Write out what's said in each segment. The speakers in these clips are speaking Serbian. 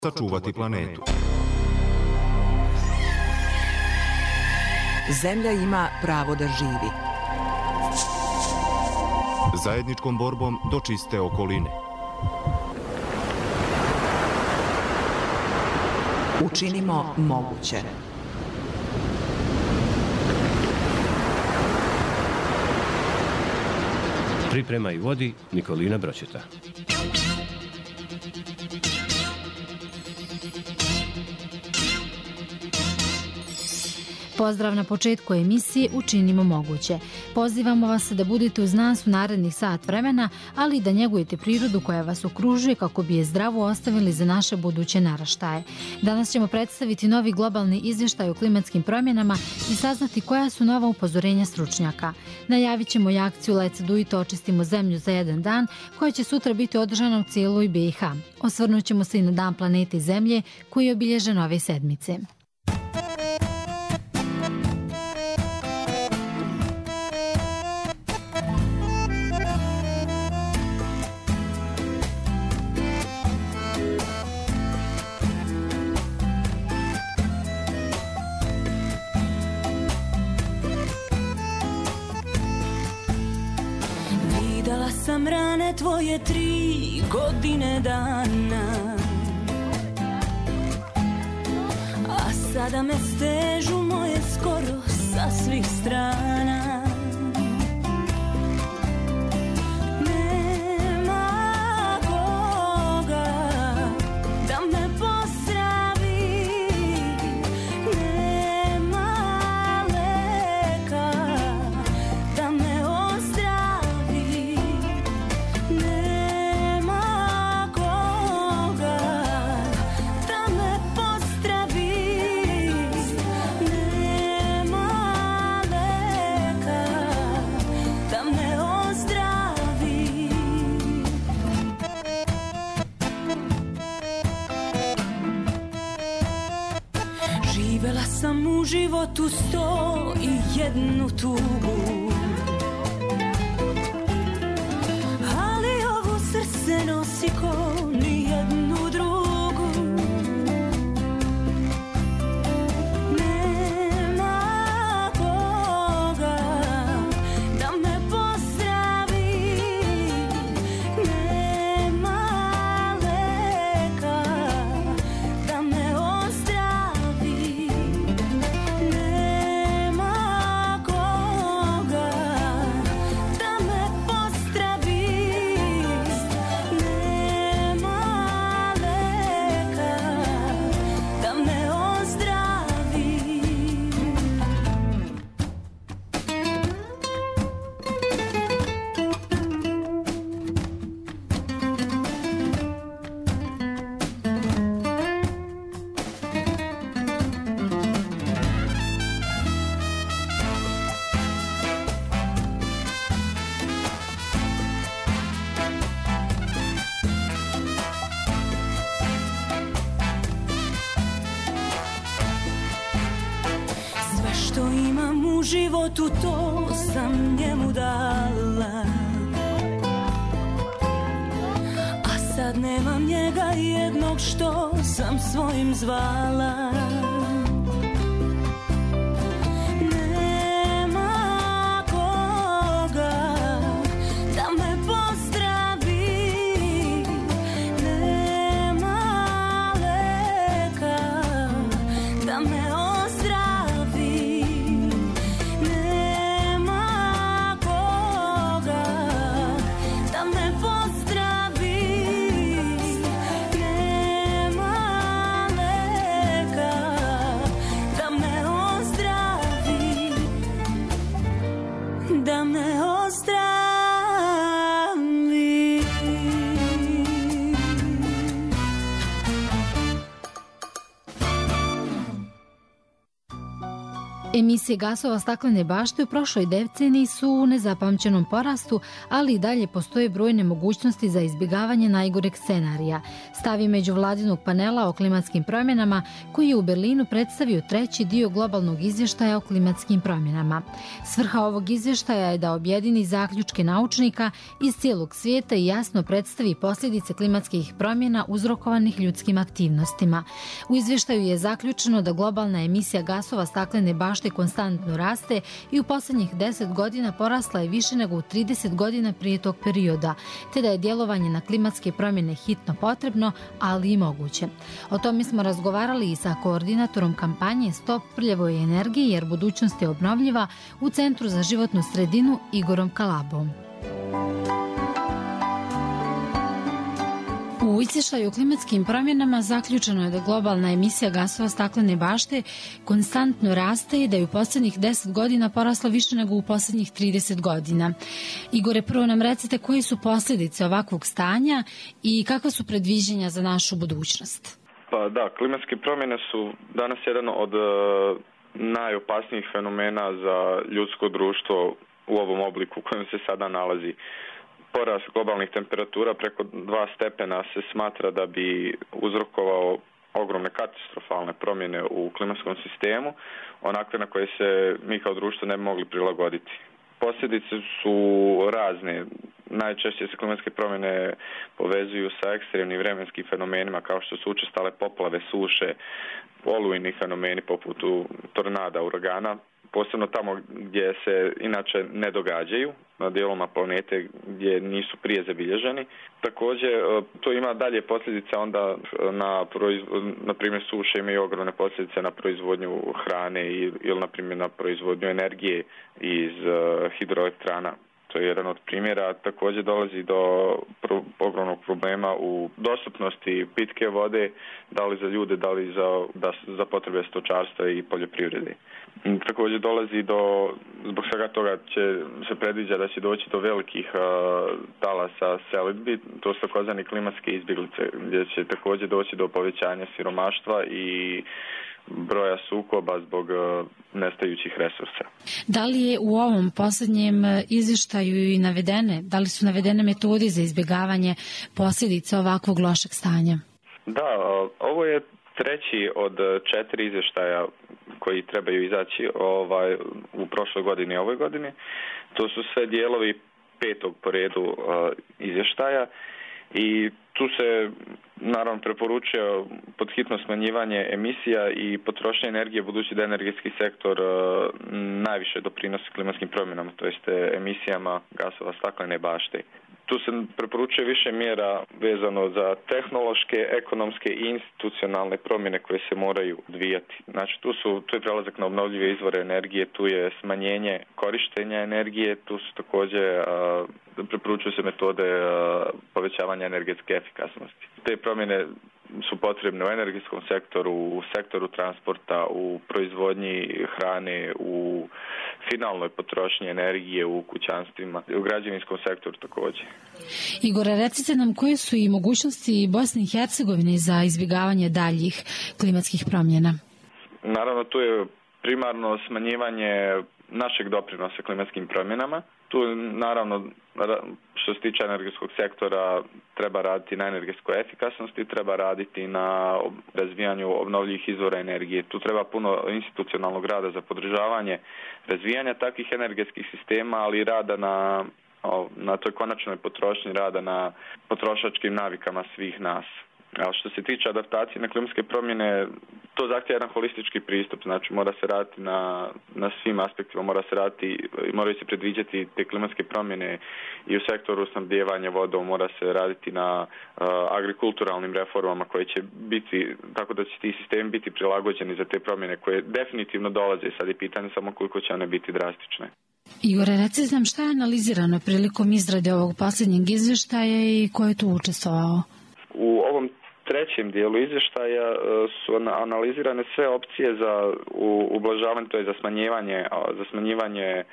sačuvati planetu. Zemlja ima pravo da živi. Zajedničkom borbom do čiste okoline. Učinimo moguće. Priprema i vodi Nikolina Bročeta. Pozdrav na početku emisije Učinimo moguće. Pozivamo vas da budete uz nas u narednih sat vremena, ali i da njegujete prirodu koja vas okružuje kako bi je zdravo ostavili za naše buduće naraštaje. Danas ćemo predstaviti novi globalni izvještaj o klimatskim promjenama i saznati koja su nova upozorenja stručnjaka. Najavit ćemo i akciju Let's do it, očistimo zemlju za jedan dan, koja će sutra biti održana u cijeloj BiH. Osvrnut ćemo se i na Dan planete Zemlje koji je obilježen ove sedmice. Sam rane tvoje 3 godine dana, a sada me stežu moje skoro sa svih strana. Nema koga da me pozdravi, nema leka da me ozdravi. Živela sam u životu 101 tugu, ali ovo srce nosi ko nijednu drugu. Nema koga da me pozdravi, nema leka da me ozdravi. Nema koga da me pozdravi, nema leka da me ozdravi. Sve što imam u životu to sam njemu dala, a sad nemam njega jednog što sam svojim zvala. Nema koga da me pozdravi, nema leka da me ozdravi. Nema koga da me pozdravi, nema leka Emisije gasova staklene bašte u prošloj deceniji su u nezapamćenom porastu, ali i dalje postoje brojne mogućnosti za izbjegavanje najgoreg scenarija. Stavi međuvladinog panela o klimatskim promjenama koji je u Berlinu predstavio treći dio globalnog izvještaja o klimatskim promjenama. Svrha ovog izvještaja je da objedini zaključke naučnika iz cijelog svijeta i jasno predstavi posljedice klimatskih promjena uzrokovanih ljudskim aktivnostima. U izvještaju je zaključeno da globalna emisija gasova staklene bašte konstantno raste i u posljednjih 10 godina porasla je više nego u 30 godina prije tog perioda, te da je djelovanje na klimatske promjene hitno potrebno, ali i moguće. O tome smo razgovarali i sa koordinatorom kampanje Stop prljavoj energiji jer budućnost je obnovljiva u Centru za životnu sredinu Igorom Kalabom. U izvještaju o klimatskim promjenama zaključeno je da globalna emisija gasova staklene bašte konstantno raste i da je u posljednjih 10 godina porasla više nego u posljednjih 30 godina. Igore, prvo nam recite koji su posljedice ovakvog stanja i kakva su predviđanja za našu budućnost? Pa da, klimatske promjene su danas jedan od najopasnijih fenomena za ljudsko društvo u ovom obliku u kojem se sada nalazi. Porast globalnih temperatura preko 2 stepena se smatra da bi uzrokovao ogromne katastrofalne promjene u klimatskom sistemu, onakve na koje se mi kao društvo ne bi mogli prilagoditi. Posljedice su razne. Najčešće se klimatske promjene povezuju sa ekstremnim vremenskim fenomenima kao što su učestale poplave, suše, olujni fenomeni poput tornada, uragana, posebno tamo gdje se inače ne događaju, na dijelovima planete gdje nisu prije zabilježeni. Također, to ima dalje posljedice onda na primjer suše imaju ogromne posljedice na proizvodnju hrane ili na primjer na proizvodnju energije iz hidroelektrana. To je jedan od primjera. Također dolazi do ogromnog problema u dostupnosti pitke vode, da li za ljude, da li za potrebe stočarstva i poljoprivrede. Također dolazi zbog svega toga se predviđa da će doći do velikih talasa selidbi, to su takozvani klimatske izbjeglice, gdje će također doći do povećanja siromaštva i broja sukoba zbog nestajućih resursa. Da li je u ovom posljednjem izvještaju i da li su navedene metode za izbjegavanje posljedica ovakvog lošeg stanja? Da, ovo je treći od 4 izvještaja koji trebaju izaći u prošloj godini i ovoj godini. To su sve dijelovi 5. po redu izvještaja i tu se naravno preporučuje podhitno smanjivanje emisija i potrošnje energije, budući da energetski sektor najviše doprinosi klimatskim promjenama, to jest emisijama gasova staklene bašte. Tu se preporučuje više mjera vezano za tehnološke, ekonomske i institucionalne promjene koje se moraju odvijati. Znači tu je prelazak na obnovljive izvore energije, tu je smanjenje korištenja energije, tu su također preporučuju se metode povećavanja energetske efikasnosti. Te promjene su potrebne u energetskom sektoru, u sektoru transporta, u proizvodnji hrane, u finalnoj potrošnji energije u kućanstvima, u građevinskom sektoru također. Igore, recite nam koje su i mogućnosti Bosne i Hercegovine za izbjegavanje daljih klimatskih promjena? Naravno, tu je primarno smanjivanje našeg doprinosa klimatskim promjenama. Tu naravno što se tiče energetskog sektora treba raditi na energetskoj efikasnosti, treba raditi na razvijanju obnovljivih izvora energije. Tu treba puno institucionalnog rada za podržavanje razvijanja takvih energetskih sistema, ali i rada na toj konačnoj potrošnji, rada na potrošačkim navikama svih nas. A što se tiče adaptacije na klimatske promjene, to zahtjeva jedan holistički pristup, znači mora se raditi na svim aspektima, moraju se predviđati te klimatske promjene i u sektoru snabdijevanja vodom, mora se raditi na agrikulturalnim reformama koje će biti, tako da će ti sistemi biti prilagođeni za te promjene koje definitivno dolaze, sad je pitanje samo koliko će one biti drastične. Igore, recite nam šta je analizirano prilikom izrade ovog posljednjeg izvještaja i ko je tu učestvovao? U ovom trećem dijelu izvještaja su analizirane sve opcije za ublažavanje, to je za smanjivanje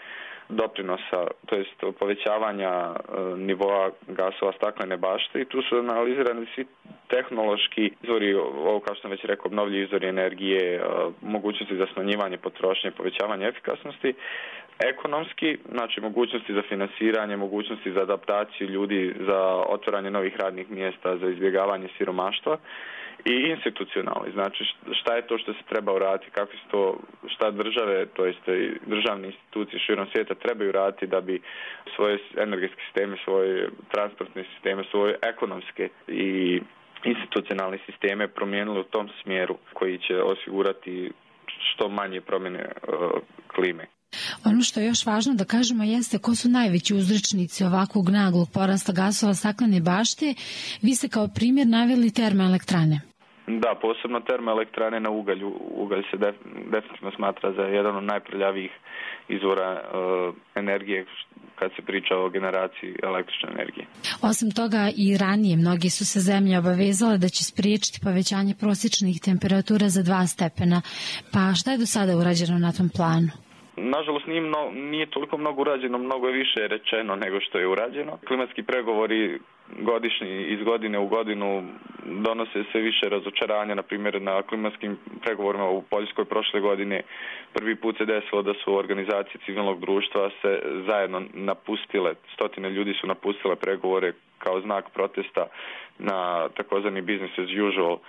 doprinosa, to jest povećavanja nivoa gasova staklene bašte i tu su analizirani svi tehnološki izvori, ovo kao što sam već rekao, obnovljivi izvori energije, mogućnosti za smanjivanje potrošnje, povećavanje efikasnosti, ekonomski, znači mogućnosti za finansiranje, mogućnosti za adaptaciju ljudi, za otvaranje novih radnih mjesta, za izbjegavanje siromaštva i institucionalni. Znači šta je to što se treba uraditi, kako se to, šta države, to jest državne institucije širom svijeta trebaju raditi da bi svoje energetske sisteme, svoje transportne sisteme, svoje ekonomske i institucionalne sisteme promijenili u tom smjeru koji će osigurati što manje promjene klime. Ono što je još važno da kažemo jeste ko su najveći uzročnici ovakvog naglog porasta gasova staklene bašte. Vi ste kao primjer naveli termoelektrane. Da, posebno termoelektrane na ugalj. Ugalj se definitivno smatra za jedan od najprljavijih izvora energije kad se priča o generaciji električne energije. Osim toga i ranije mnogi su se zemlje obavezale da će spriječiti povećanje prosječnih temperatura za 2 stepena. Pa šta je do sada urađeno na tom planu? Nažalost nije toliko mnogo urađeno, mnogo je više rečeno nego što je urađeno. Klimatski pregovori godišnji iz godine u godinu donose sve više razočaranja. Na primjer, na klimatskim pregovorima u Poljskoj prošle godine prvi put se desilo da su organizacije civilnog društva se zajedno napustile, stotine ljudi su napustile pregovore kao znak protesta na takozvani business as usual,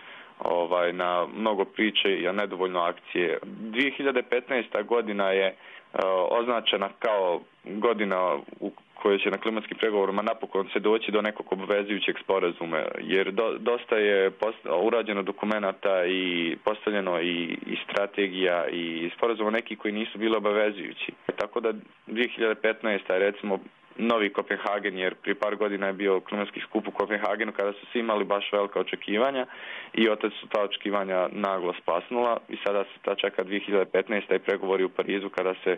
na mnogo priče i nedovoljno akcije. 2015. godina je označena kao godina u kojoj će na klimatskim pregovorima napokon se doći do nekog obvezujućeg sporazuma, jer dosta je urađeno dokumenata i postavljeno i strategija i sporazuma neki koji nisu bili obavezujući. Tako da 2015. je recimo novi Kopenhagen, jer prije par godina je bio klimatski skup u Kopenhagenu kada su svi imali baš velika očekivanja i od tada su ta očekivanja naglo spasnula i sada se ta čeka 2015. i pregovori u Parizu kada se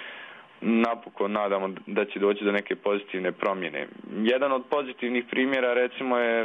napokon nadamo da će doći do neke pozitivne promjene. Jedan od pozitivnih primjera recimo je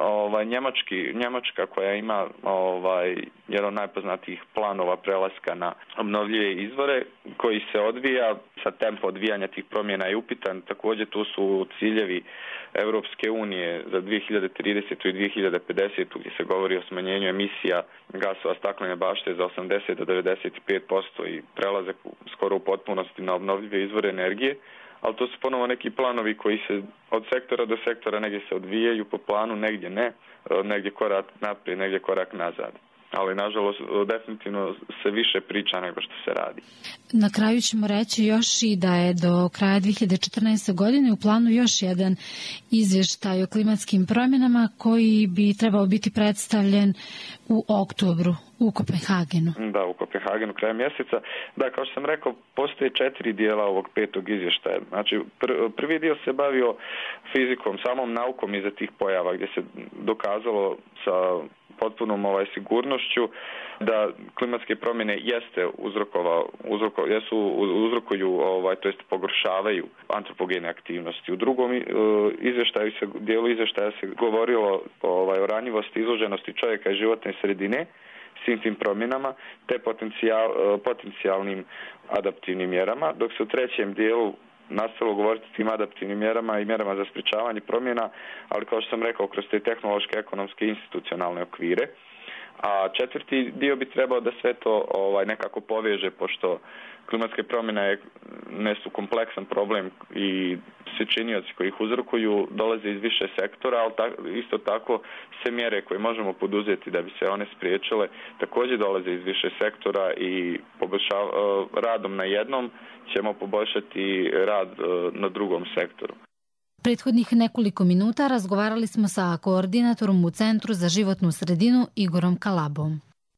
Njemačka koja ima jedan od najpoznatijih planova prelaska na obnovljive izvore koji se odvija, sa tempo odvijanja tih promjena je upitan. Također tu su ciljevi Europske unije za 2030. i 2050. gdje se govori o smanjenju emisija gasova staklene bašte za 80 do 95% i prelazak skoro u potpunosti na obnovljive izvore energije. Ali to su ponovo neki planovi koji se od sektora do sektora negdje se odvijaju po planu, negdje ne, negdje korak naprijed, negdje korak nazad. Ali nažalost definitivno se više priča nego što se radi. Na kraju ćemo reći još i da je do kraja 2014. godine u planu još jedan izvještaj o klimatskim promjenama koji bi trebao biti predstavljen u oktobru u Kopenhagenu. Da, u Kopenhagenu krajem mjeseca. Da, kao što sam rekao, postoje 4 dijela ovog 5. izvještaja. Znači, prvi dio se bavio fizikom, samom naukom iza tih pojava, gdje se dokazalo sa potpunom sigurnošću da klimatske promjene uzrokuju to jest pogoršavaju antropogene aktivnosti. U drugom dijelu izvještaja se govorilo o ranjivosti, izloženosti čovjeka i životne sredine svim tim promjenama te potencijalnim adaptivnim mjerama, dok se u trećem dijelu nastavilo govoriti o tim adaptivnim mjerama i mjerama za sprječavanje promjena, ali kao što sam rekao, kroz te tehnološke, ekonomske i institucionalne okvire. A četvrti dio bi trebao da sve to nekako poveže, pošto klimatske promjene su kompleksan problem i svi činioci koji ih uzrokuju dolaze iz više sektora, ali isto tako sve mjere koje možemo poduzeti da bi se one spriječile također dolaze iz više sektora i radom na jednom ćemo poboljšati rad na drugom sektoru. Prethodnih nekoliko minuta razgovarali smo sa koordinatorom u Centru za životnu sredinu Igorom Kalabom.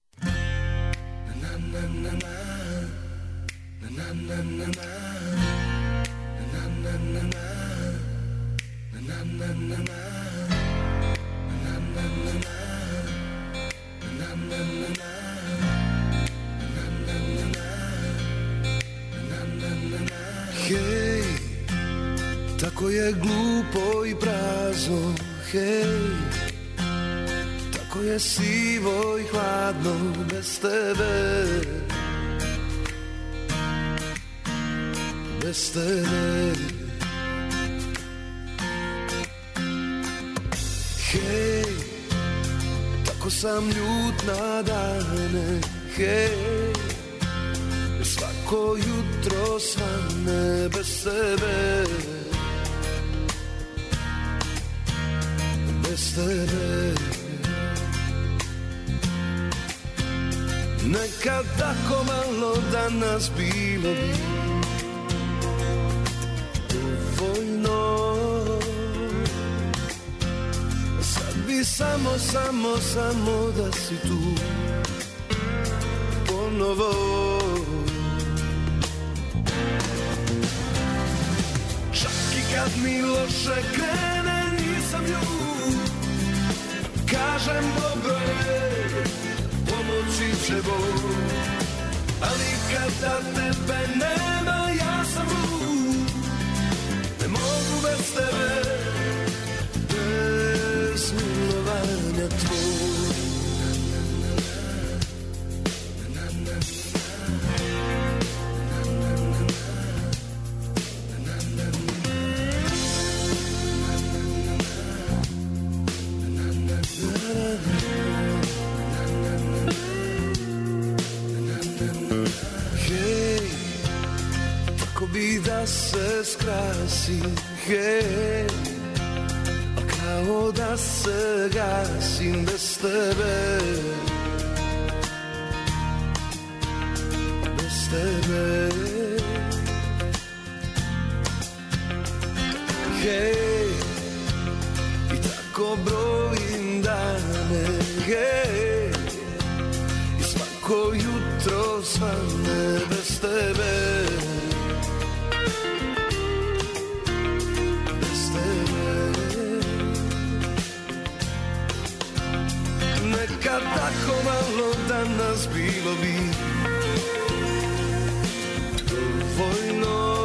Hej, tako je glupo i prazno, hej, tako je sivo i hladno bez tebe bez tebe. Hej, tako sam ljut na dane. Hej, svako jutro svane bez tebe. Bez tebe. Nekad tako malo danas bilo bi dovoljno. Sad bi samo da si tu ponovo. Čak i kad mi loše krene nisam ljut. Kažem dobro je, pomoći će Bog. Ali kada tebe nema ja sam lud. Ne mogu bez tebe, bez milovanja tvoj. Bi da se skrasi, hej, a kao da se gasim bez tebe. Bez tebe. Hej, i tako brojim dane, hej, i svako jutro svane bez tebe. Nekad tako malo danas bilo bi dovoljno.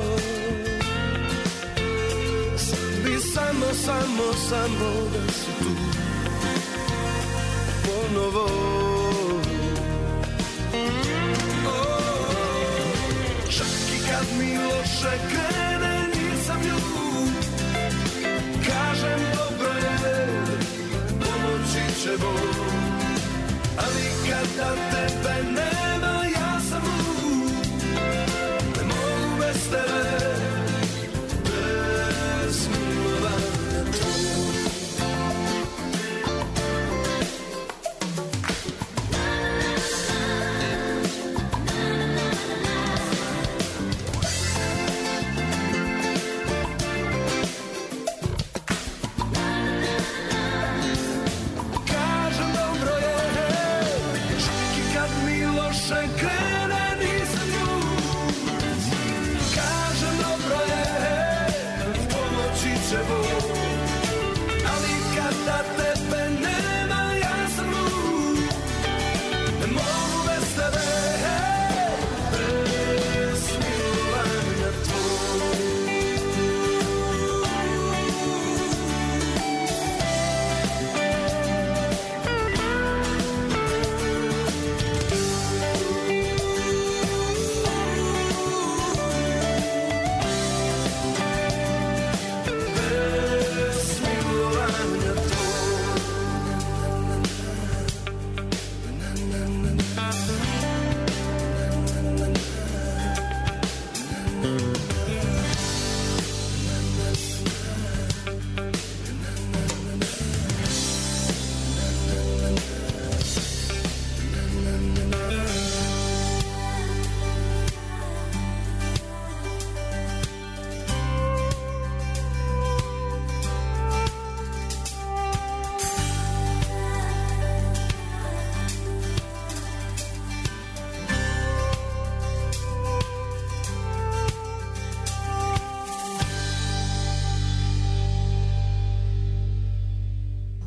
Sad bi samo da si tu ponovo. Čak i kad mi loše krene nisam ljut. Kažem dobro je, pomoći će Bog. Ali kada tebe nema ja sam lud. Ne mogu bez tebe, bez milovanja tvoj.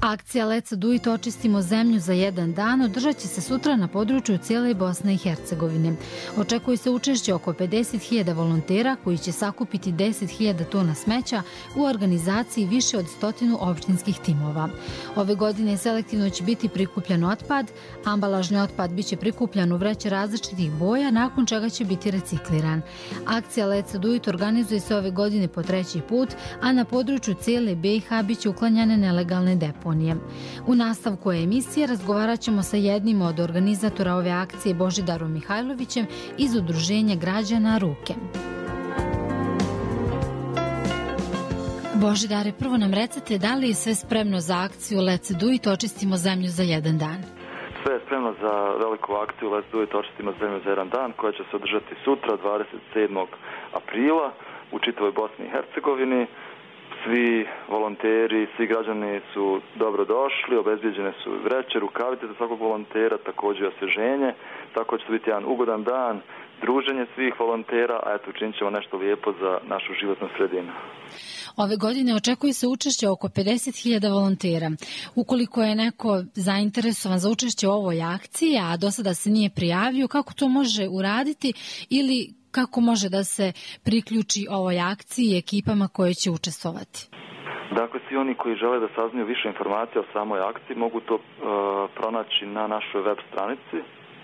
Akcija Let's Do It očistimo zemlju za jedan dan održat će se sutra na području cijele Bosne i Hercegovine. Očekuje se učešće oko 50.000 volontera koji će sakupiti 10.000 tona smeća u organizaciji više od 100 opštinskih timova. Ove godine selektivno će biti prikupljen otpad, ambalažni otpad biće prikupljan u vreće različitih boja, nakon čega će biti recikliran. Akcija Let's Do It organizuje se ove godine po 3. put, a na području cijele BiH biće uklanjane nelegalne deponije. U nastavku emisije razgovarat ćemo sa jednim od organizatora ove akcije, Božidarom Mihajlovićem iz Udruženja građana Ruke. Božidare, prvo nam recite da li je sve spremno za akciju Let's Do It očistimo zemlju za jedan dan? Sve je spremno za veliku akciju Let's Do It očistimo zemlju za jedan dan koja će se održati sutra 27. aprila u čitavoj Bosni i Hercegovini. Svi volonteri, svi građani su dobro došli, obezbijeđene su vreće, rukavice za svakog volontera, također i osvježenje, tako će to biti jedan ugodan dan, druženje svih volontera, a eto učinit ćemo nešto lijepo za našu životnu sredinu. Ove godine očekuje se učešće oko 50.000 volontera. Ukoliko je neko zainteresovan za učešće u ovoj akciji, a do sada se nije prijavio, kako to može uraditi ili kako može da se priključi ovoj akciji i ekipama koje će učestvovati? Dakle, svi oni koji žele da saznaju više informacija o samoj akciji mogu to pronaći na našoj web stranici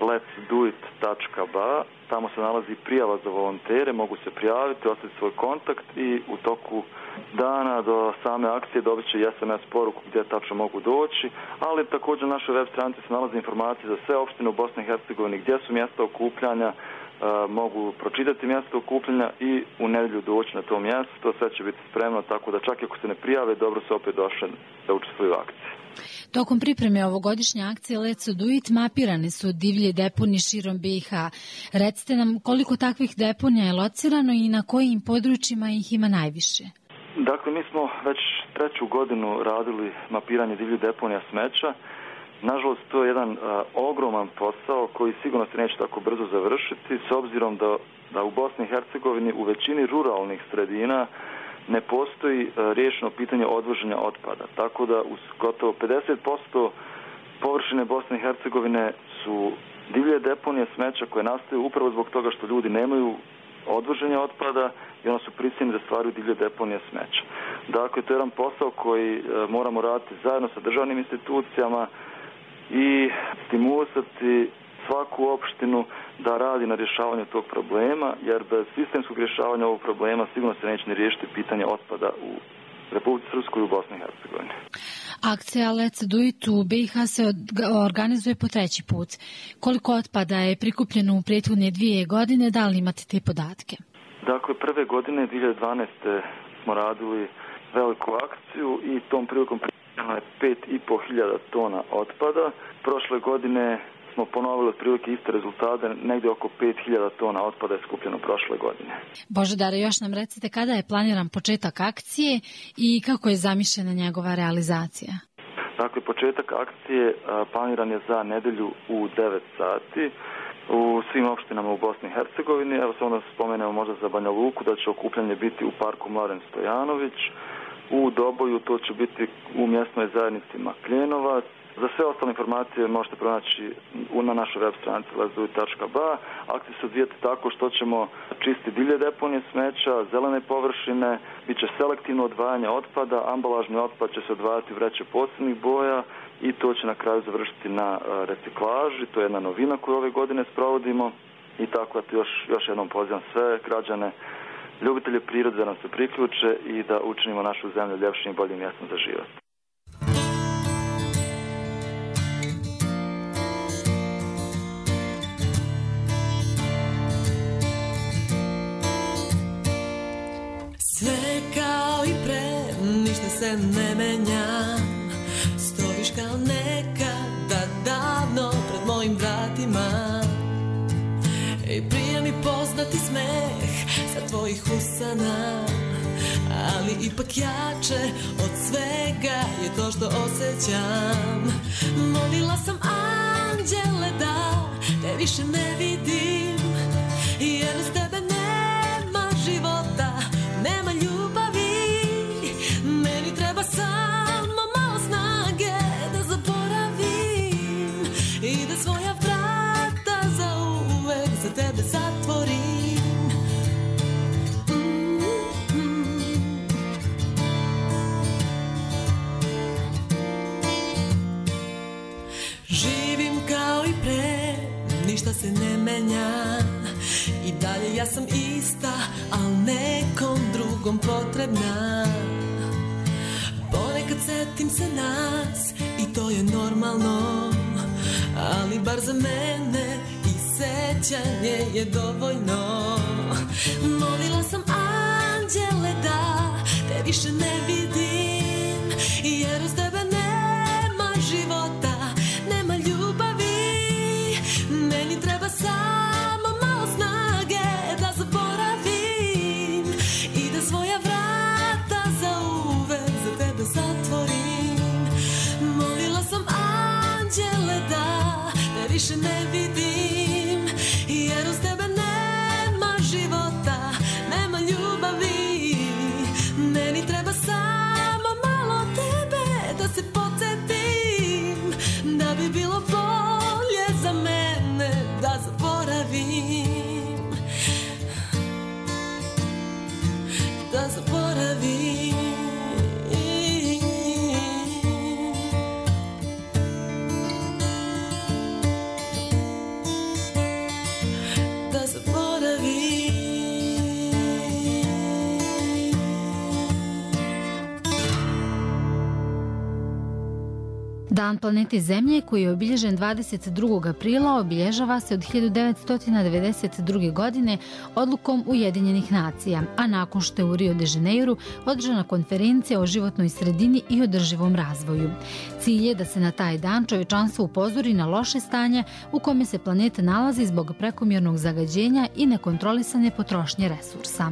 letsdoit.ba. Tamo se nalazi prijava za volontere, mogu se prijaviti, ostaviti svoj kontakt i u toku dana do same akcije dobit će SMS poruku gdje tačno mogu doći, ali također na našoj web stranici se nalazi informacije za sve opštine u Bosni i Hercegovini gdje su mjesta okupljanja, mogu pročitati mjesto okupljanja i u nedjelju doći na to mjesto. To sve će biti spremno, tako da čak i ako se ne prijave, dobro se opet došli da učestvuju u akciji. Tokom pripreme ovogodišnje akcije Let's Do It mapirane su divlje deponije širom BiH. Recite nam koliko takvih deponija je locirano i na kojim područjima ih ima najviše? Dakle, mi smo već 3. godinu radili mapiranje divlje deponija smeća. Nažalost, to je jedan ogroman posao koji sigurno se neće tako brzo završiti, s obzirom da u Bosni i Hercegovini u većini ruralnih sredina ne postoji riješeno pitanje odvoženja otpada. Tako da uz gotovo 50% površine Bosne i Hercegovine su divlje deponije smeća koje nastaju upravo zbog toga što ljudi nemaju odvoženja otpada i onda su prisiljeni da stvaraju divlje deponije smeća. Dakle, to je jedan posao koji moramo raditi zajedno sa državnim institucijama i stimulisati svaku opštinu da radi na rješavanju tog problema, jer bez sistemskog rješavanja ovog problema sigurno se neće ni riješiti pitanje otpada u Republici Srpskoj i u Bosni i Hercegovini. Akcija Let's Do It u BiH se organizuje po 3. put. Koliko otpada je prikupljeno u prethodne 2 godine, da li imate te podatke? Dakle, prve godine 2012. smo radili veliku akciju i tom prilikom prikupljeno je 5.500 tona otpada. Prošle godine smo ponovili otprilike iste rezultate, negdje oko 5.000 tona otpada je skupljeno prošle godine. Božidare, još nam recite kada je planiran početak akcije i kako je zamišljena njegova realizacija? Dakle, početak akcije planiran je za nedjelju u 9 sati u svim opštinama u Bosni i Hercegovini. Evo samo da spomenemo možda za Banja Luku da će okupljanje biti u parku Mladen Stojanović. U Doboju to će biti u mjesnoj zajednici Makljenovac. Za sve ostale informacije možete pronaći na našoj web stranici letsdoit.ba. Akcija se odvijeti tako što ćemo čistiti divlje deponije smeća, zelene površine, bit će selektivno odvajanje otpada, ambalažni otpad će se odvajati u vreće posebnih boja i to će na kraju završiti na reciklaži. To je jedna novina koju ove godine sprovodimo i tako da još jednom pozivam sve građane, ljubitelje prirode da nam se priključe i da učinimo našu zemlju ljepšim i boljim mjestom za život. Sve kao i pre, ništa se ne menja. Stojiš kao nekada davno pred mojim vratima i prije mi poznati smeh sa tvojih usana. Ali ipak jače od svega je to što osjećam. Molila sam anđele da te više ne vidim, jer uz tebe nema života, nema ljubavi. Meni treba samo malo snage tebe zatvorim. Živim kao i pre, ništa se ne menja, i dalje ja sam ista, al nekom drugom potrebna. Ponekad setim se nas i to je normalno, ali bar za mene i sećanje je dovoljno. Molila sam anđele da te više ne vidim, jer uz tebe nema života, nema ljubavi. Meni treba samo malo snage da zaboravim i da svoja vrata zauvek za tebe zatvorim. Molila sam anđele da te više ne vidim, jer uz tebe nema života, nema ljubavi. Meni treba samo malo tebe da se podsjetim, da bi bilo bolje za mene da zaboravim, da zaboravim. Da zaboravim. Dan planete Zemlje, koji je obilježen 22. aprila, obilježava se od 1992. godine odlukom Ujedinjenih nacija, a nakon što je u Rio de Janeiru održana konferencija o životnoj sredini i održivom razvoju. Cilj je da se na taj dan čovječanstvo upozori na loše stanje u kome se planeta nalazi zbog prekomjernog zagađenja i nekontrolisane potrošnje resursa.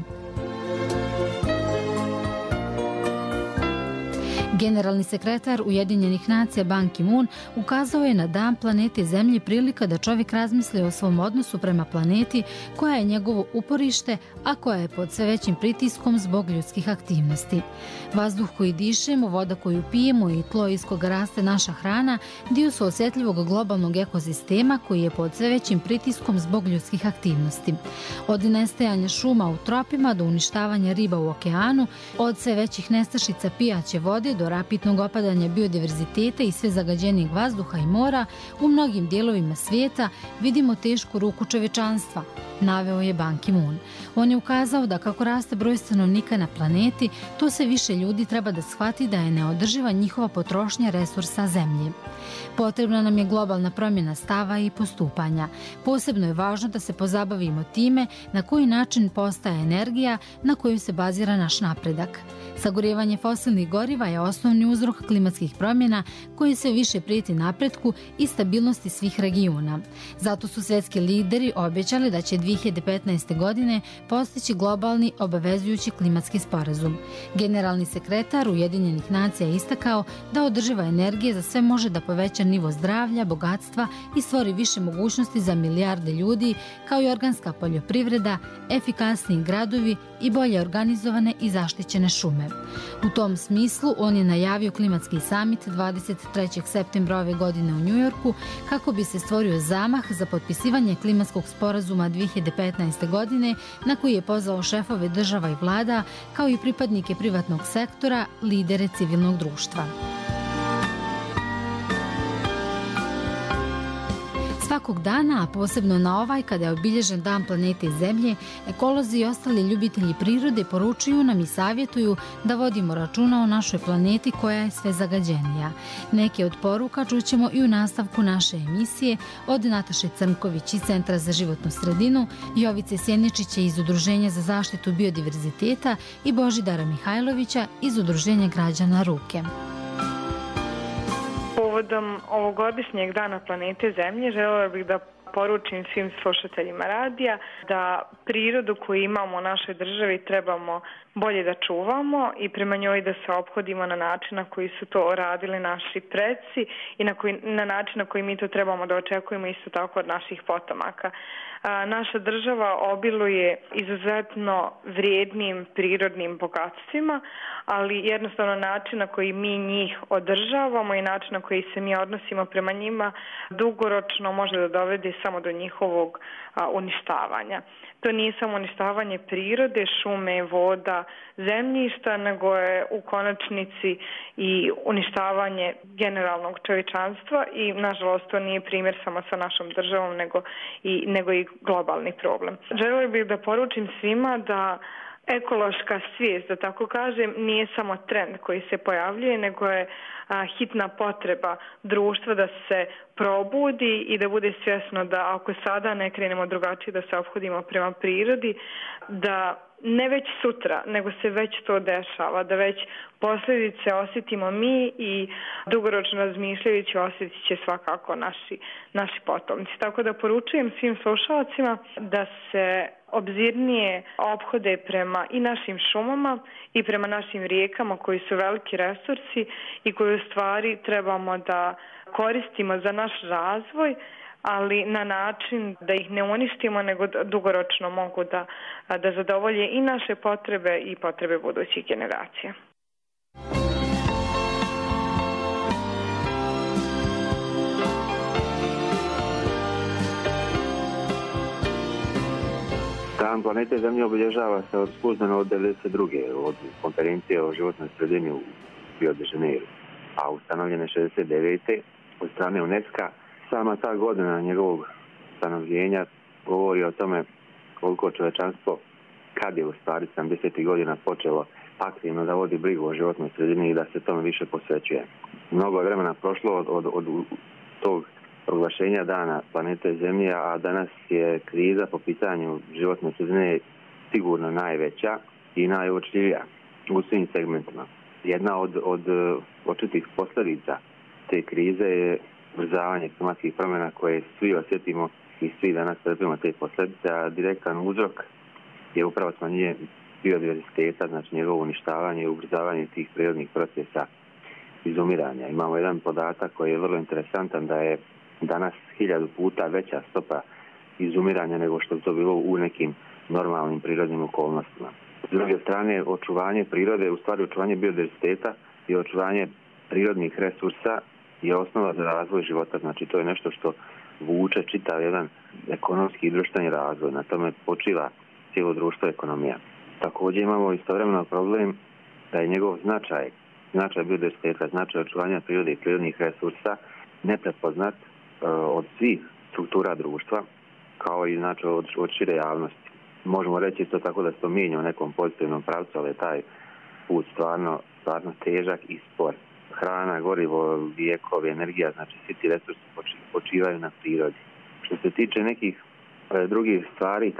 Generalni sekretar Ujedinjenih nacija Ban Ki-moon ukazao je na Dan planete Zemlje prilika da čovjek razmisli o svom odnosu prema planeti koja je njegovo uporište, a koja je pod sve većim pritiskom zbog ljudskih aktivnosti. Vazduh koji dišemo, voda koju pijemo i tlo iz koga raste naša hrana dio su osjetljivog globalnog ekosistema koji je pod sve većim pritiskom zbog ljudskih aktivnosti. Od nestajanja šuma u tropima do uništavanja riba u okeanu, od sve većih nestašica pijaće vode do rapidnog opadanja biodiverziteta i sve zagađenijeg vazduha i mora, u mnogim dijelovima svijeta vidimo tešku ruku čovječanstva, naveo je Ban Ki-moon. On je ukazao da kako raste broj stanovnika na planeti, to se više ljudi treba da shvati da je neodrživa njihova potrošnja resursa Zemlje. Potrebna nam je globalna promjena stava i postupanja. Posebno je važno da se pozabavimo time na koji način postaje energija na koju se bazira naš napredak. Sagorjevanje fosilnih goriva je osnovni uzrok klimatskih promjena koji se više prijeti napretku i stabilnosti svih regiona. Zato su svjetski lideri obećali da će 2015. godine postići globalni obavezujući klimatski sporazum. Generalni sekretar Ujedinjenih nacija je istakao da održiva energija za sve može da poveća nivo zdravlja, bogatstva i stvori više mogućnosti za milijarde ljudi, kao i organska poljoprivreda, efikasniji gradovi i bolje organizovane i zaštićene šume. U tom smislu on je najavio klimatski samit 23. septembra ove godine u Njujorku kako bi se stvorio zamah za potpisivanje klimatskog sporazuma 2015. godine na koji je pozvao šefove država i vlada kao i pripadnike privatnog sektora, lidere civilnog društva. Svakog dana, a posebno na ovaj kada je obilježen Dan planete Zemlje, ekolozi i ostali ljubitelji prirode poručuju nam i savjetuju da vodimo računa o našoj planeti koja je sve zagađenija. Neke od poruka čućemo i u nastavku naše emisije od Nataše Crnković iz Centra za životnu sredinu, Jovice Sjeničića iz Udruženja za zaštitu biodiverziteta i Božidara Mihajlovića iz Udruženja građana Ruke. Povodom ovogodišnjeg Dana planete Zemlje željela bih da poručim svim slušateljima radija da prirodu koju imamo u našoj državi trebamo bolje da čuvamo i prema njoj da se ophodimo na način na koji su to radili naši preci i na način na koji mi to trebamo da očekujemo isto tako od naših potomaka. Naša država obiluje izuzetno vrijednim prirodnim bogatstvima, ali jednostavno način na koji mi njih održavamo i način na koji se mi odnosimo prema njima dugoročno može da dovede samo do njihovog uništavanja. To nije samo uništavanje prirode, šume, voda, zemljišta, nego je u konačnici i uništavanje generalnog čovječanstva i nažalost to nije primjer samo sa našom državom nego i globalni problem. Željela bih da poručim svima da ekološka svijest, da tako kažem, nije samo trend koji se pojavljuje, nego je hitna potreba društva da se probudi i da bude svjesno da ako sada ne krenemo drugačije da se ophodimo prema prirodi, da ne već sutra, nego se već to dešava, da već posljedice osjetimo mi i dugoročno razmišljajući osjetit će svakako naši potomci. Tako da poručujem svim slušalcima da se obzirnije ophode prema i našim šumama i prema našim rijekama koji su veliki resursi i koji u stvari trebamo da koristimo za naš razvoj, ali na način da ih ne uništimo, nego dugoročno mogu da zadovolje i naše potrebe i potrebe budućih generacija. Dan planete Zemlje obilježava se službeno od 1992. od konferencije o životnoj sredini u Rio de Janeiro, a ustanovljene 1969. od strane UNESCO. Sama ta godina njegovog stanovljenja govori o tome koliko čovječanstvo, kad je u stvari 70. godina počelo aktivno da vodi brigu o životnoj sredini i da se tome više posvećuje. Mnogo je vremena prošlo od tog proglašenja dana planete Zemlje, a danas je kriza po pitanju životne sredine sigurno najveća i najuočljivija u svim segmentima. Jedna od očitih posljedica te krize je ubrzavanje klimatskih promjena koje svi osjetimo i svi danas trpimo te posljedice, a direktan uzrok je upravo smanjenje biodiverziteta, znači njegovo uništavanje i ubrzavanje tih prirodnih procesa izumiranja. Imamo jedan podatak koji je vrlo interesantan, da je danas 1000 puta veća stopa izumiranja nego što je to bilo u nekim normalnim prirodnim okolnostima. S druge strane, očuvanje prirode, u stvari očuvanje biodiverziteta i očuvanje prirodnih resursa je osnova za razvoj života, znači to je nešto što vuče čitav jedan ekonomski i društveni razvoj, na tome počiva cijelo društvo ekonomija. Također imamo istovremeno problem da je njegov značaj biodiverziteta, značaj očuvanja prirode i prirodnih resursa neprepoznat od svih struktura društva, kao i znači od šire javnosti. Možemo reći isto tako da se to mijenja u nekom pozitivnom pravcu, ali je taj put stvarno težak i spor. Hrana, gorivo, lijekovi, energija, znači svi ti resursi počivaju na prirodi. Što se tiče nekih drugih stvari,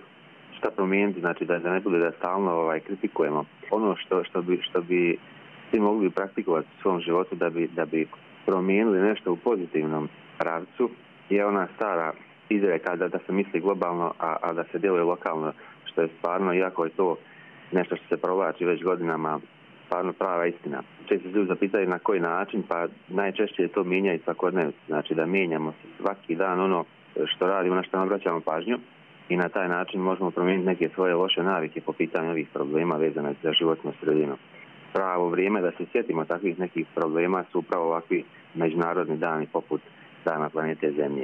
šta promijeniti, znači da ne bude da stalno kritikujemo. Ono što bi svi mogli praktikovati u svom životu da bi promijenili nešto u pozitivnom pravcu je ona stara izreka da se misli globalno, a da se djeluje lokalno, što je stvarno, iako je to nešto što se provlači već godinama, stvarno prava istina. Često se ljudi zapitaju na koji način, pa najčešće je to mijenja i svakodnevno. Znači da mijenjamo svaki dan ono što radimo, na što nam obraćamo pažnju i na taj način možemo promijeniti neke svoje loše navike po pitanju ovih problema vezane za životnu sredinu. Pravo vrijeme da se sjetimo takvih nekih problema su upravo ovakvi međunarodni dani poput Dana planete Zemlje.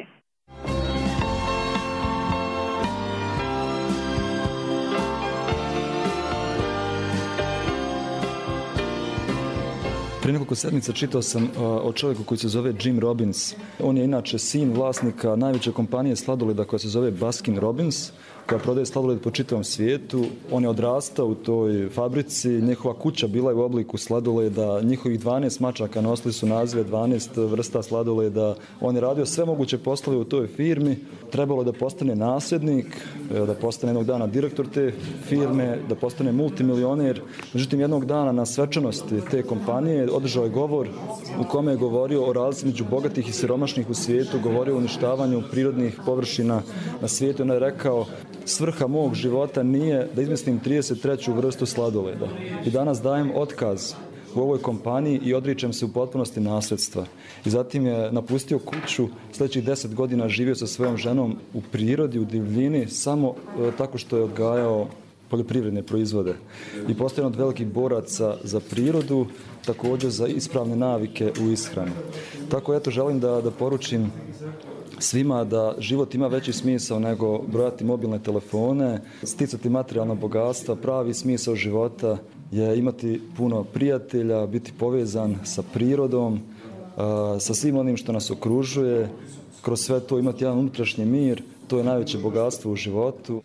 Prije nekoliko sedmica čitao sam o čovjeku koji se zove Jim Robbins. On je inače sin vlasnika najveće kompanije sladoleda koja se zove Baskin Robbins, koja prodaje sladoled po čitavom svijetu. On je odrastao u toj fabrici, njihova kuća bila je u obliku sladoleda, njihovih 12 mačaka nosili su nazive 12 vrsta sladoleda. On je radio sve moguće poslove u toj firmi. Trebalo je da postane nasljednik, da postane jednog dana direktor te firme, da postane multimilioner. Međutim, jednog dana na svečanosti te kompanije održao je govor u kome je govorio o razlici među bogatih i siromašnih u svijetu, govorio o uništavanju prirodnih površina na svijetu. On je rekao: svrha mog života nije da izmislim 33. vrstu sladoleda. I danas dajem otkaz u ovoj kompaniji i odričem se u potpunosti nasljedstva. I zatim je napustio kuću, sljedećih 10 godina živio sa svojom ženom u prirodi, u divljini, samo tako što je odgajao poljoprivredne proizvode. I postao jedan od velikih boraca za prirodu, također za ispravne navike u ishrani. Tako želim da poručim svima da život ima veći smisao nego brojati mobilne telefone, sticati materijalna bogatstva. Pravi smisao života je imati puno prijatelja, biti povezan sa prirodom, sa svim onim što nas okružuje, kroz sve to imati jedan unutrašnji mir, to je najveće bogatstvo u životu.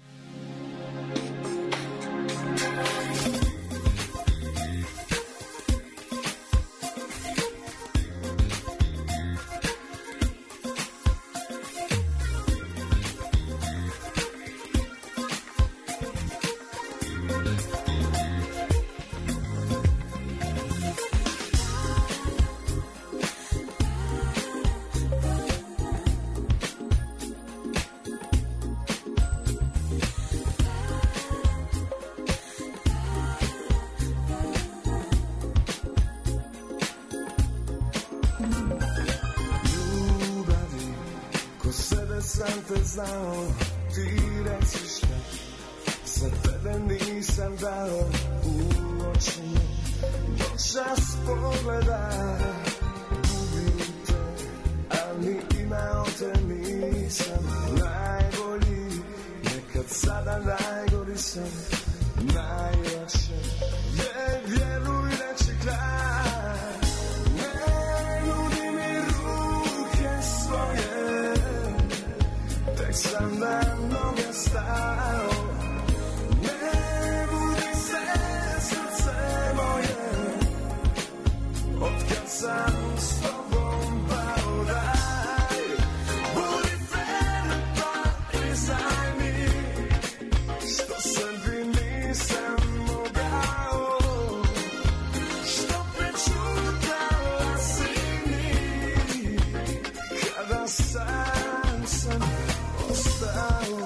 Sam te znao, ti reci šta, za tebe nisam dao u oči me, noćas pogleda, gubim te, a ni imao te nisam, najbolji, nekad sada najgori sam, najjače, vjeruj neće kraj, ne nudi mi ruke svoje, tek sam na noge stao, ne budi se srce moje, otkad sam s tobom pao, daj, budi fer pa priznaj mi, što sebi nisam mogao, što prečutala si mi, kada sam ostao.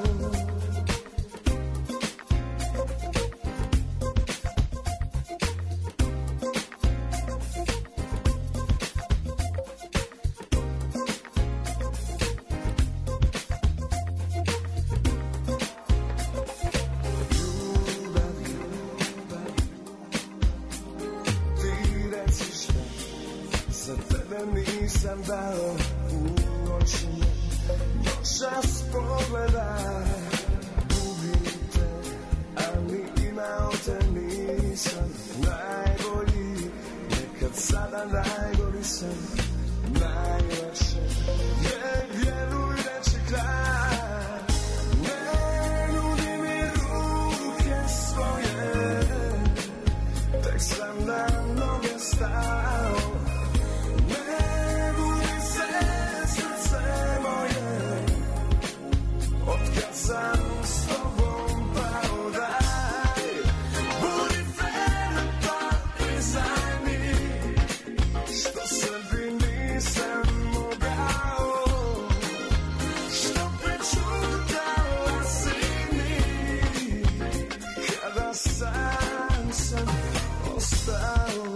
Ti reci šta, za tebe nisam dao u oči me, noćas pogleda, gubim te, a ni imao te nisam, najbolji, nekad sada najgori sam, najjače, vjeruj neće kraj, ne nudi mi ruke svoje, tek sam na noge stao, ne budi se srce moje, otkad sam s tobom pao, daj, budi fer pa priznaj mi, što sebi nisam mogao, što prečutala si mi, kada sam ostao.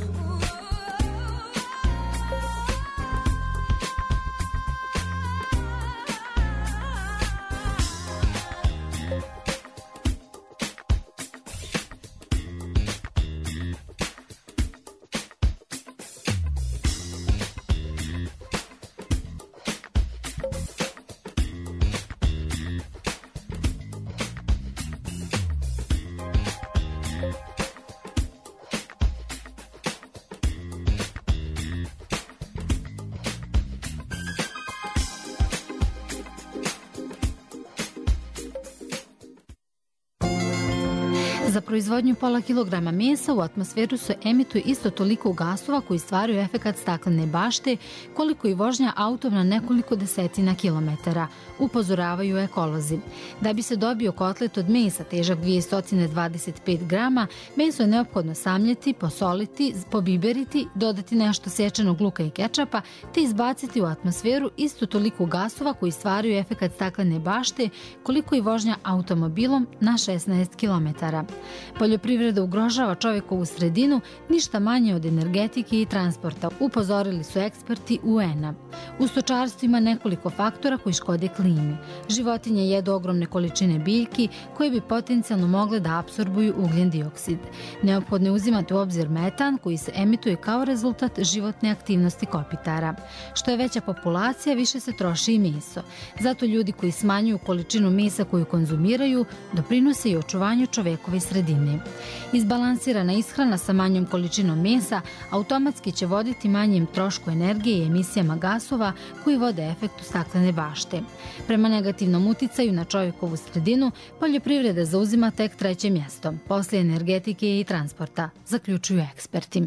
Za proizvodnju pola kilograma mesa u atmosferu se emituje isto toliko gasova koji stvaraju efekat staklene bašte koliko i vožnja autom na nekoliko desetina kilometara, upozoravaju ekolozi. Da bi se dobio kotlet od mesa težak 225 grama, meso je neophodno samljeti, posoliti, pobiberiti, dodati nešto sečenog luka i kečapa te izbaciti u atmosferu isto toliko gasova koji stvaraju efekat staklene bašte koliko i vožnja automobilom na 16 kilometara. Poljoprivreda ugrožava čovjekovu sredinu ništa manje od energetike i transporta, upozorili su eksperti UN-a. U stočarstvu ima nekoliko faktora koji škode klimi. Životinje jedu ogromne količine biljki koje bi potencijalno mogle da apsorbuju ugljen dioksid. Neophodno je uzimati u obzir metan koji se emituje kao rezultat životne aktivnosti kopitara. Što je veća populacija, više se troši i meso. Zato ljudi koji smanjuju količinu mesa koju konzumiraju doprinose i očuvanju čovekove sredine. Izbalansirana ishrana sa manjom količinom mesa automatski će voditi manjem trošku energije i emisijama gasova koji vode efektu staklene bašte. Prema negativnom uticaju na čovjekovu sredinu, poljoprivreda zauzima tek 3. mjesto, poslije energetike i transporta, zaključuju eksperti.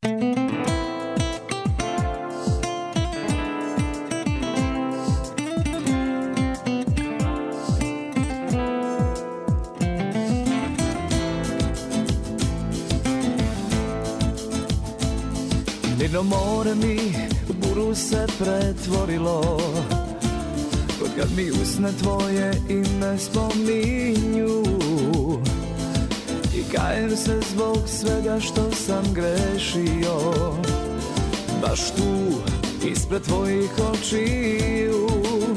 Mirno more mi u buru se pretvorilo, od kad mi usne tvoje ime spominju. I kajem se zbog svega što sam grešio, baš tu ispred tvojih očiju.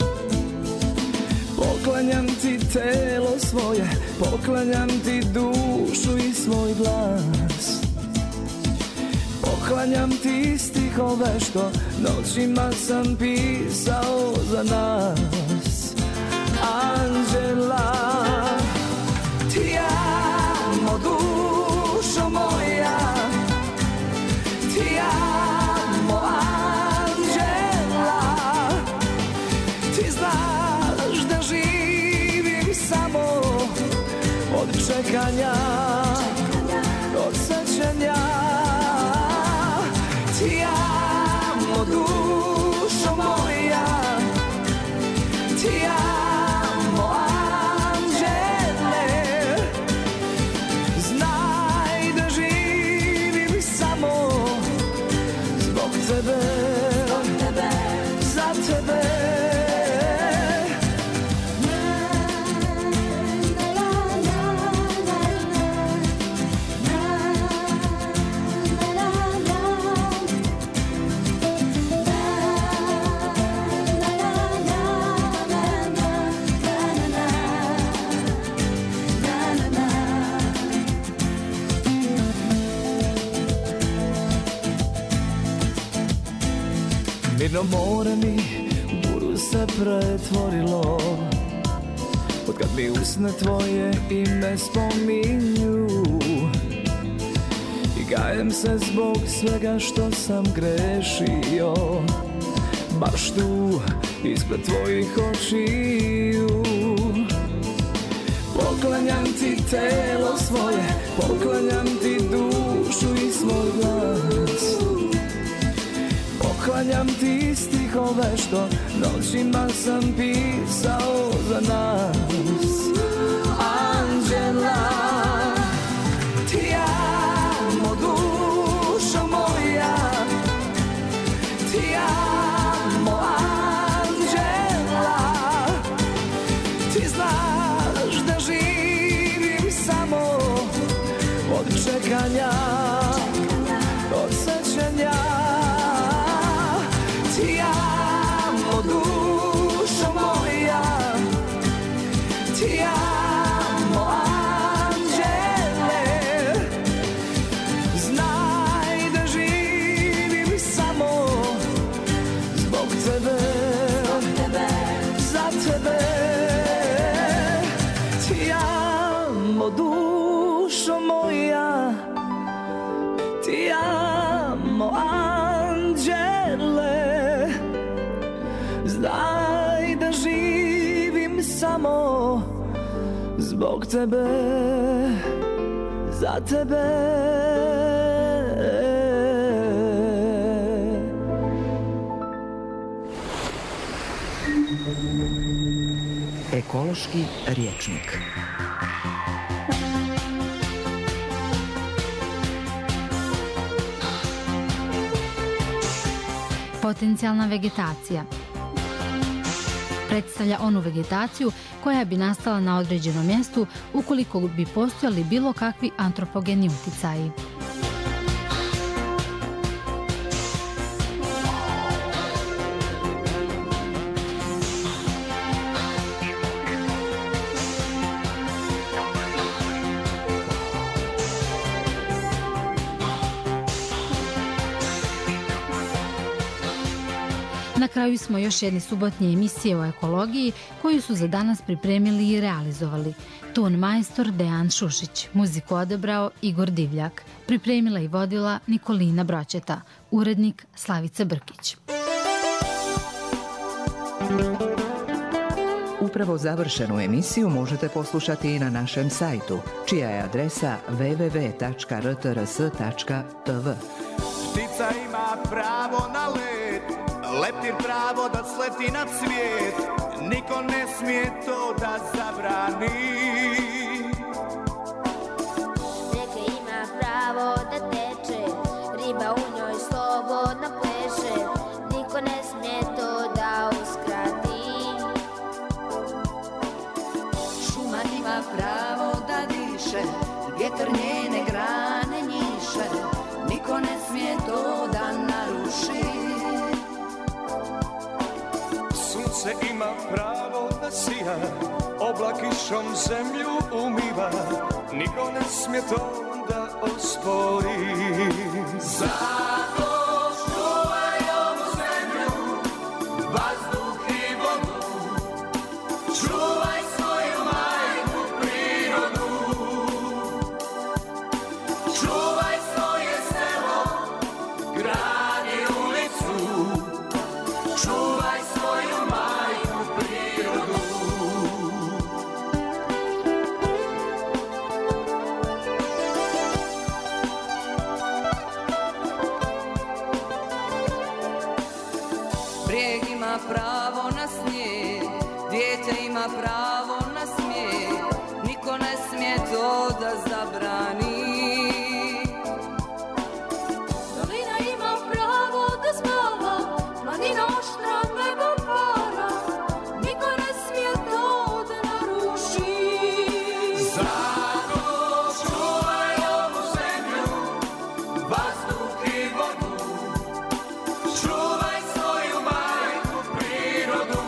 Poklanjam ti telo svoje, poklanjam ti dušu i svoj glas. Poklanjam ti stihove što noćima sam pisao za nas. Anđela, ti amo, dušo moja, ti amo, Anđela. Ti znaš da živim samo od čekanja, od sećanja. Ti amo, dušo moja, ti amo, Anđele. Znaj da živim samo zbog tebe, za tebe. Mirno more mi u buru se pretvorilo, od kad mi usne tvoje ime spominju. I kajem se zbog svega što sam grešio, baš tu ispred tvojih očiju. Poklanjam ti telo svoje, poklanjam ti dušu i svoj glas. Poklanjam ti stihove što noćima sam pisao za nas. Anđela, ti amo, dušo moja, ti amo, Anđela. Ti znaš da živim samo od čekanja, od sećanja. Ti amo, dušo moja, ti amo, Anđele. Znaj da živim samo zbog tebe, za tebe. Ti amo, dušo moja, ti amo, Anđele. Znaj da živim samo zbog tebe, za tebe. Ekološki rječnik. Potencijalna vegetacija. Predstavlja onu vegetaciju koja bi nastala na određenom mjestu ukoliko bi postojali bilo kakvi antropogeni uticaji. Na kraju smo još jedne subotnje emisije o ekologiji koju su za danas pripremili i realizovali. Ton majstor Dejan Šušić, muziku odebrao Igor Divljak, pripremila i vodila Nikolina Bročeta, urednik Slavica Brkić. Upravo završenu emisiju možete poslušati i na našem sajtu, čija je adresa www.rtrs.tv. Ptica ima pravo na let, leptir pravo da sleti na cvijet, niko ne smije to da zabrani. Rijeka ima pravo da teče, riba u njoj slobodno pleše, niko ne smije to da uskrati. Šuma ima pravo da diše, vjetar njene grane njiše, niko ne smije to da naruši. Sunce ima pravo da sija, oblak kišom zemlju umiva, niko ne smije to da ospori. Zato čuvaj ovu zemlju, vazduh i vodu, čuvaj svoju majku prirodu, čuvaj svoje selo, grad i ulicu, čuvaj svoju majku prirodu. Brijeg ima pravo na snijeg, dijete ima pravo na smijeh, niko ne smije to da zabrani. Dolina ima pravo da spava, planina oštra, nebo para, niko ne smije to da naruši. Zato čuvaj ovu zemlju, vazduh i vodu, čuvaj svoju majku prirodu,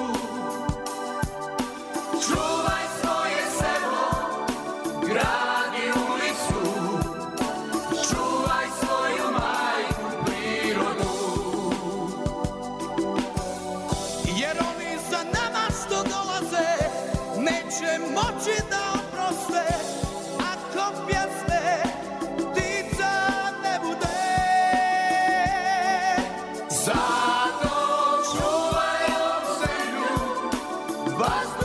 čuvaj svoje selo, grad i ulicu, čuvaj svoju majku prirodu. Jer oni za nama što dolaze neće moći da oproste, ako pjesme ptica ne bude. Zato čuvaj ovu zemlju, vazduh